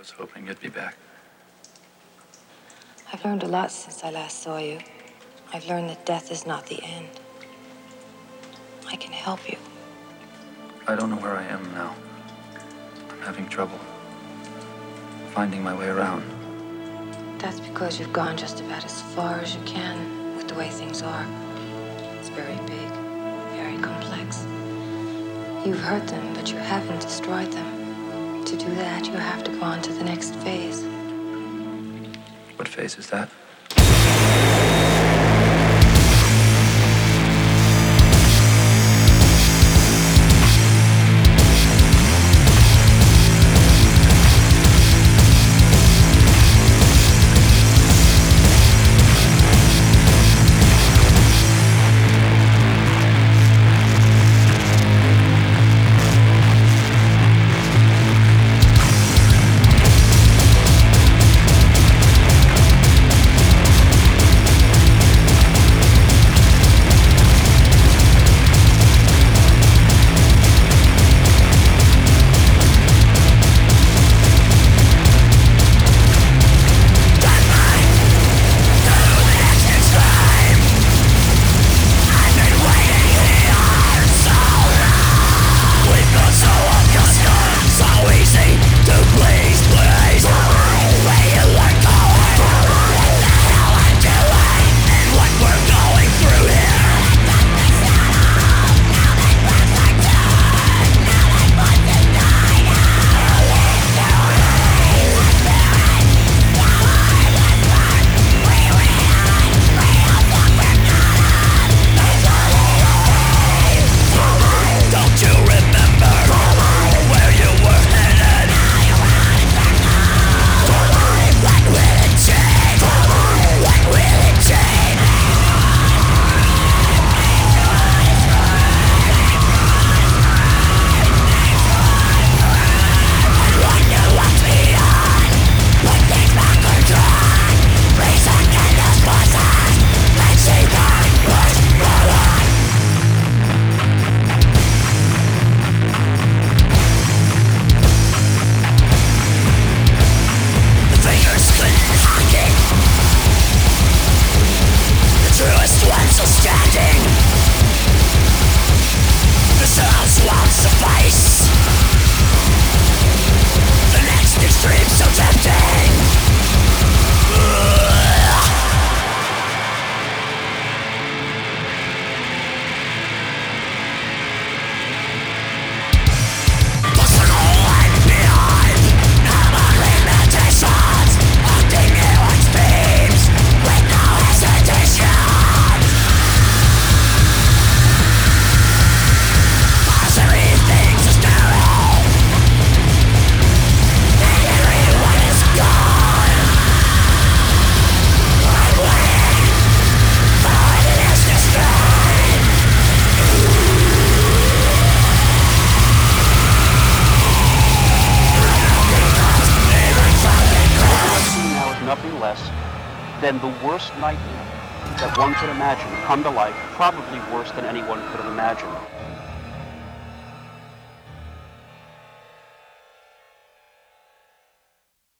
was hoping you'd be back. I've learned a lot since I last saw you. I've learned that death is not the end. I can help you. I don't know where I am now. I'm having trouble finding my way around. That's because you've gone just about as far as you can with the way things are. It's very big, very complex. You've hurt them, but you haven't destroyed them. To do that, you have to go on to the next phase. What phase is that? Then the worst nightmare that one could imagine come to life, probably worse than anyone could have imagined.